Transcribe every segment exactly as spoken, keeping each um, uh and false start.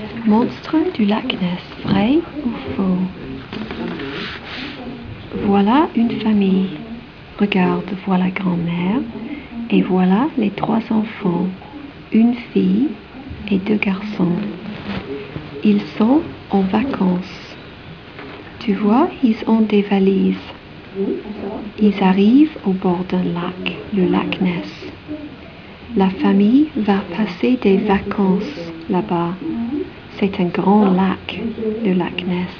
Monstre du lac Ness, vrai ou faux? Voilà une famille. Regarde, voilà grand-mère et voilà les trois enfants, une fille et deux garçons. Ils sont en vacances. Tu vois, ils ont des valises. Ils arrivent au bord d'un lac, le lac Ness. La famille va passer des vacances là-bas. C'est un grand lac, le lac Ness.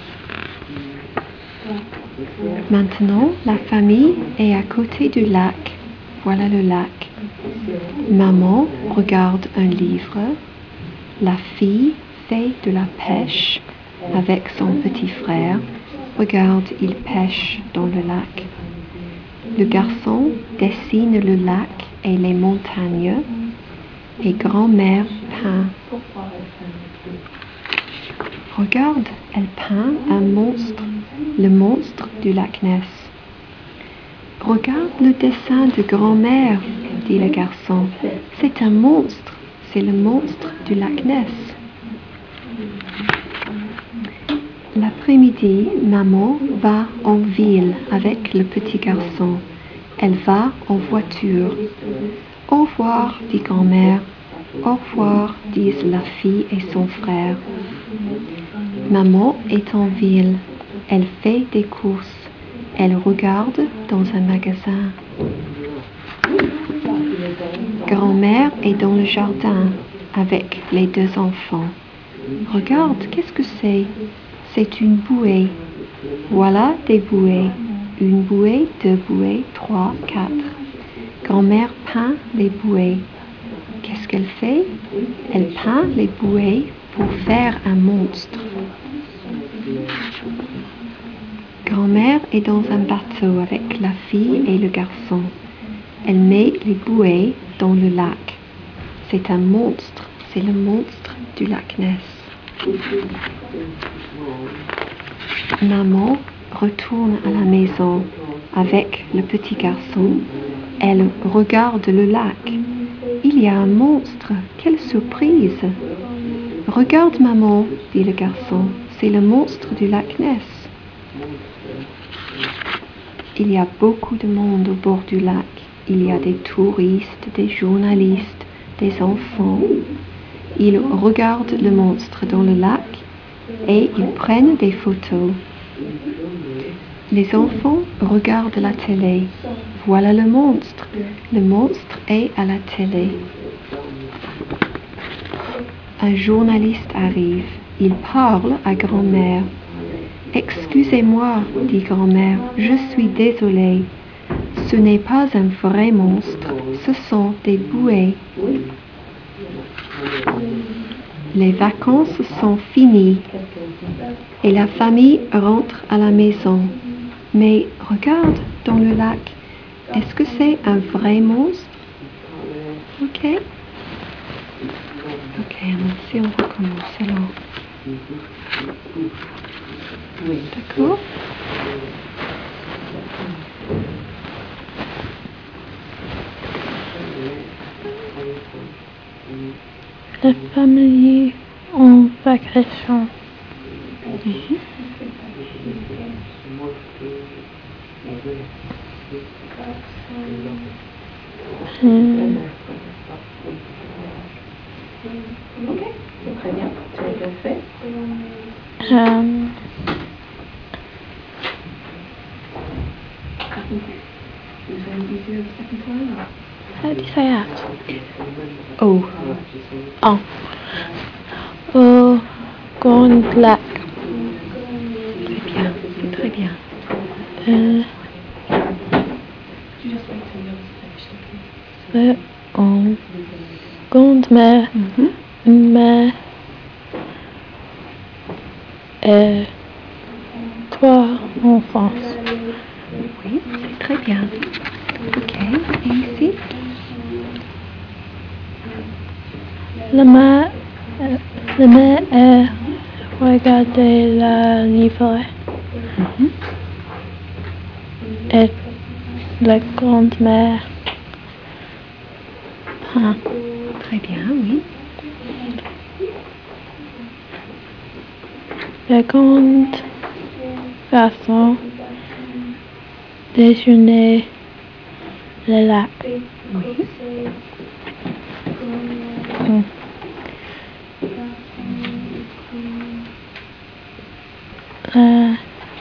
Maintenant, la famille est à côté du lac. Voilà le lac. Maman regarde un livre. La fille fait de la pêche avec son petit frère. Regarde, il pêche dans le lac. Le garçon dessine le lac et les montagnes. Et grand-mère peint. Regarde, elle peint un monstre, le monstre du lac Ness. Regarde le dessin de grand-mère, dit le garçon. C'est un monstre, c'est le monstre du lac Ness. L'après-midi, maman va en ville avec le petit garçon. Elle va en voiture. Au revoir, dit grand-mère. Au revoir, disent la fille et son frère. Maman est en ville. Elle fait des courses. Elle regarde dans un magasin. Grand-mère est dans le jardin avec les deux enfants. Regarde, qu'est-ce que c'est? C'est une bouée. Voilà des bouées. Une bouée, deux bouées, trois, quatre. Grand-mère peint les bouées. Qu'est-ce qu'elle fait? Elle peint les bouées pour faire un monstre. Grand-mère est dans un bateau avec la fille et le garçon. Elle met les bouées dans le lac. C'est un monstre, c'est le monstre du lac Ness. Maman retourne à la maison avec le petit garçon. Elle regarde le lac. Il y a un monstre, quelle surprise! Regarde maman, dit le garçon, c'est le monstre du lac Ness. Il y a beaucoup de monde au bord du lac. Il y a des touristes, des journalistes, des enfants. Ils regardent le monstre dans le lac et ils prennent des photos. Les enfants regardent la télé. Voilà le monstre. Le monstre est à la télé. Un journaliste arrive. Il parle à grand-mère. Excusez-moi, dit grand-mère, je suis désolée. Ce n'est pas un vrai monstre, ce sont des bouées. Les vacances sont finies et la famille rentre à la maison. Mais regarde dans le lac, est-ce que c'est un vrai monstre? Ok. Ok, si on recommence alors. D'accord. La famille en vacation. Mm-hmm. Hmm. Ok, très bien, tu as bien fait. Um, how do you say that? Oh. Oh. Au Grand Lac. Très bien, c'est très bien. Euh, le en Grande Mer, Mm-hmm. mer et trois enfants. Oui, c'est très bien. Ok, et ici? La mer, euh, la mer est regarder la livre Mm-hmm. et la grande mer. Ah. Très bien, oui. Le grand garçon déjeuner le lac. Oui. Mm. Le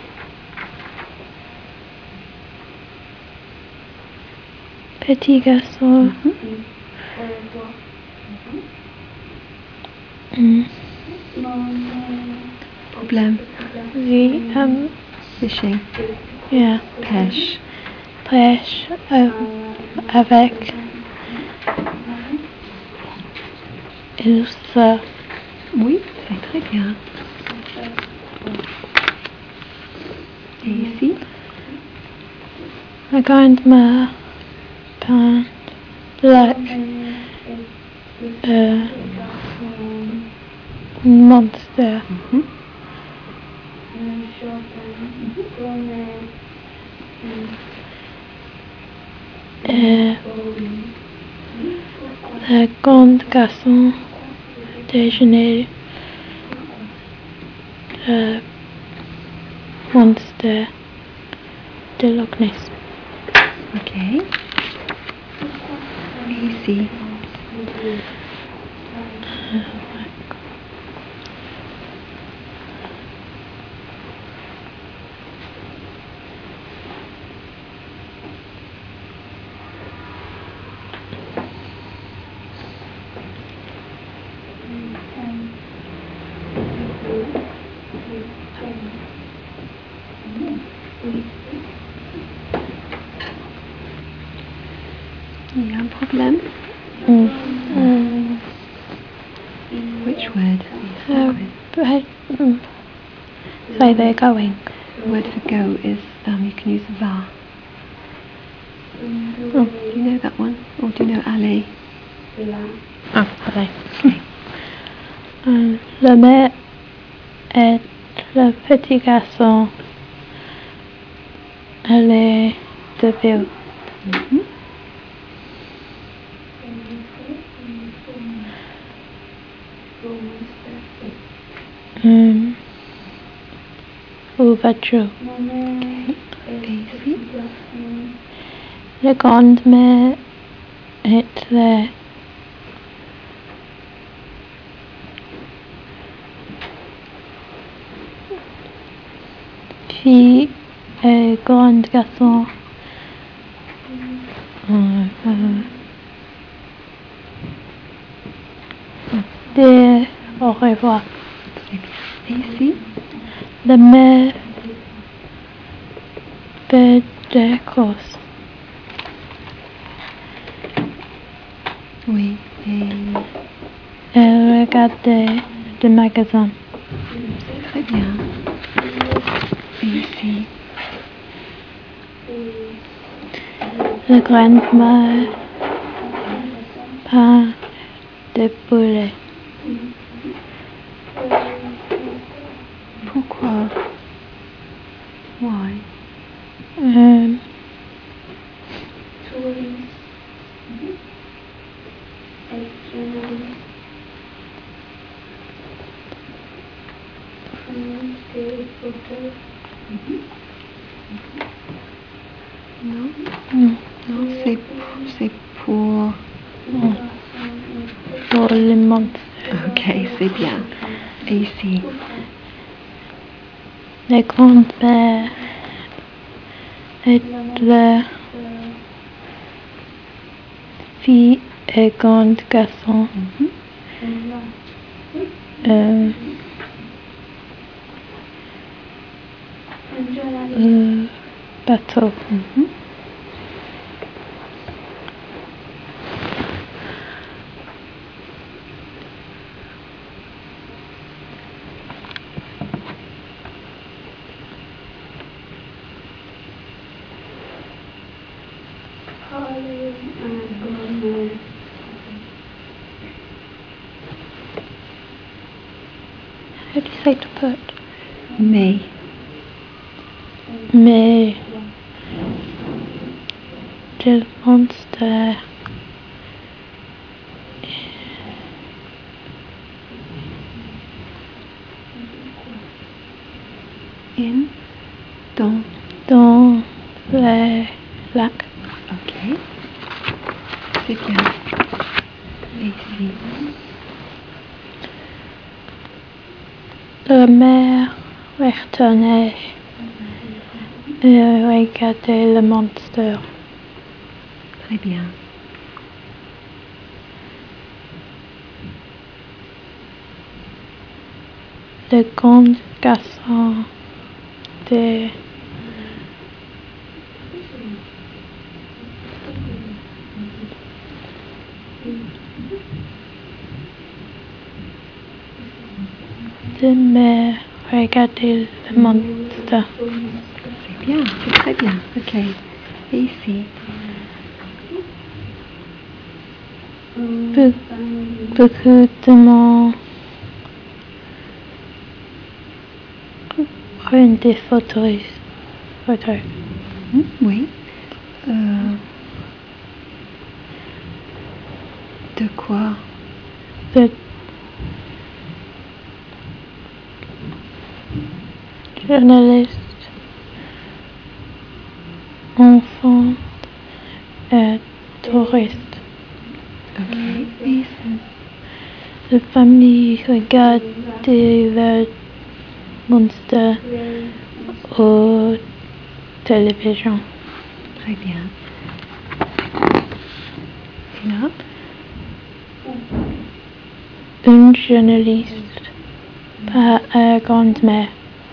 petit garçon. Mm. Problème. Oui, um, Fishing. yeah. Pêche. Pêche euh, avec il surfe. Oui, c'est très bien. Et ici? La grand-mère peint le lac. Euh, monster. Mhm. Et le grand garçon déjeuner le monster de Loch Ness. Ok. Et ici? Il y a un problème? Mm. Mm. Which word? Uh, I, mm, say they're going. The word for go is, um, you can use va. Oh, Do you know that one? Or do you know aller? oh allez. Okay. Um, le mère et le petit garçon allaient de ville. Mhm. Um, au voiture. Okay. Et ici? La grand-mère et la fille et grand garçon euh, euh, dire au revoir. C'est bien. Et ici? La mère fait des courses. Oui. Et Elle regarde des magasins. c'est très bien. Et ici? La grand-mère peint des poulets. Pourquoi? Why? Um, Non? mm, Non, c'est, c'est pour... mm, pour les monstres. Ok, c'est bien. Et ici? La grand-mère et la fille et grand garçon. Mhm. Euh, euh, bateau. Mhm. How do you say to put? Mais. Mais le monster In. Dans. Dans les lacs. Ok. C'est bien. Et ici. La mère retournait et regardait le monstre. Très bien. Le grand garçon de de me regarder le monstre. C'est bien, c'est très bien. Ok. Et ici. Be- beaucoup de monde prennent des photos. photos. Hmm, oui. Euh, de quoi? De journalistes, enfants et touristes. Ok. Et ici. La famille regarde le monstre au télévision. Très bien. Et là? Une journaliste par la grand-mère.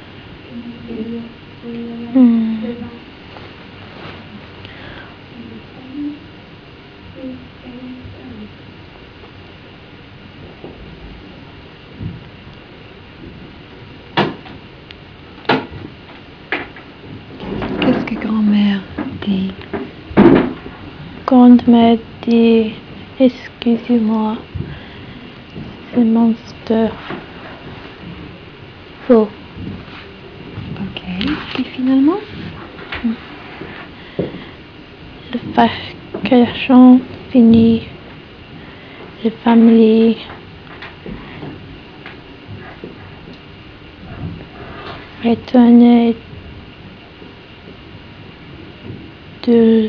Hmm. Qu'est-ce que grand-mère dit? Grand-mère dit, excusez-moi, ce monstre faux. Ok. Et finalement? Le vacation fini, la famille retourne de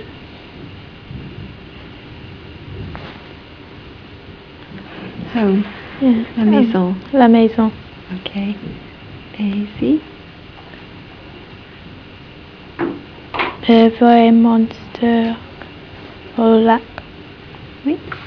Home. yeah, La maison. La maison. Ok. Et ici? Le vrai monstre au lac. Oui.